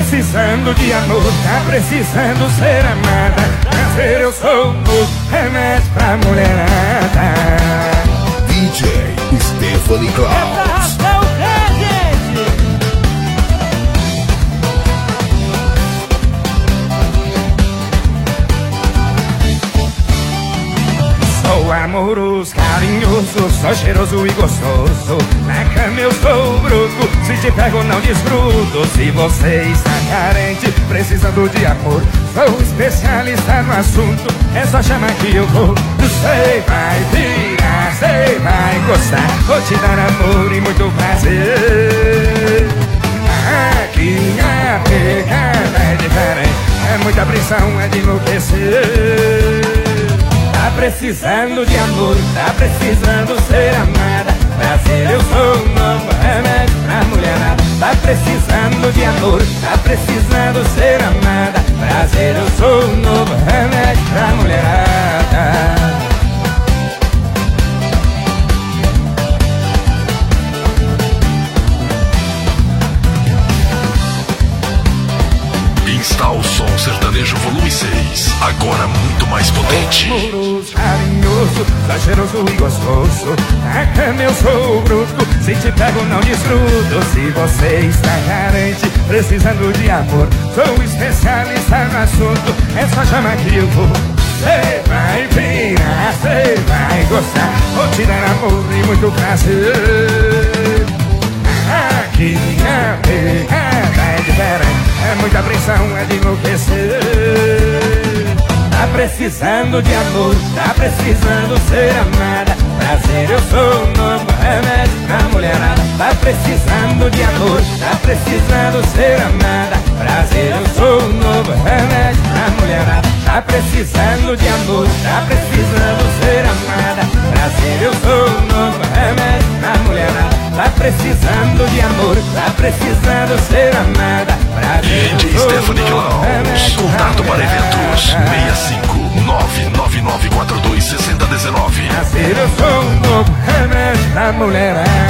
precisando de amor, tá precisando ser amada. Prazer, eu sou o novo remédio pra mulherada. DJ Stephanie Klaus. Sou amoroso, carinhoso, sou cheiroso e gostoso. Na cama eu sou bruto, se te pego não desgrudo. Se você está carente, precisando de amor, sou especialista no assunto, é só chamar que eu vou. Você vai virar, você vai gostar, vou te dar amor e muito prazer. Aqui a pegada é diferente, é muita pressão, é de enlouquecer. Tá precisando de amor, tá precisando ser amada. Prazer, eu sou o novo remédio pra mulherada. Tá precisando de amor, tá precisando ser amada. Prazer, eu sou o novo remédio pra mulherada. Está o som sertanejo volume 6, agora muito mais potente. Amoroso, carinhoso, sou cheiroso e gostoso. Na cama eu sou o bruto, se te pego não desgrudo. Se você está carente, precisando de amor, sou especialista no assunto, é só chamar que eu vou. Cê vai virar, cê vai gostar, vou te dar amor e muito prazer. Aqui a pegada é diferente, é muita pressão, é de enlouquecer. Tá precisando de amor, tá precisando ser amada. Prazer, eu sou o novo remédio pra mulherada. Tá precisando de amor, tá precisando ser amada. Prazer, eu sou o novo remédio pra mulherada. Tá precisando de amor, tá precisando ser amada. Prazer, eu sou o novo remédio pra mulherada. Tá precisando de amor, tá precisando ser amada. Prazer, DJ Stephanie Klaus. Contato para eventos 65 99942 6019. Prazer, eu sou o novo remédio pra mulherada.